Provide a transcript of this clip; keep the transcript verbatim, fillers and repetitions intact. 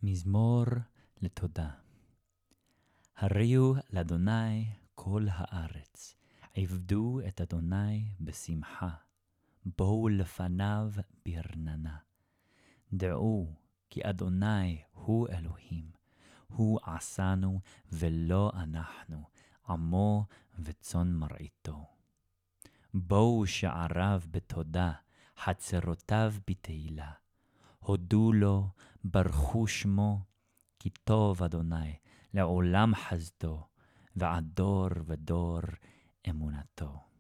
מזמור לתודה. הריעו לאדוני כל הארץ, עבדו את אדוני בשמחה, בואו לפניו ברננה. דעו כי אדוני הוא אלוהים, הוא עשנו ולא אנחנו, עמו וצאן מרעיתו. בואו שעריו בתודה, חצרותיו בתהילה. הודו לו, ברכו שמו, כי טוב אדוני, לעולם חסדו, ועד דור ודור אמונתו.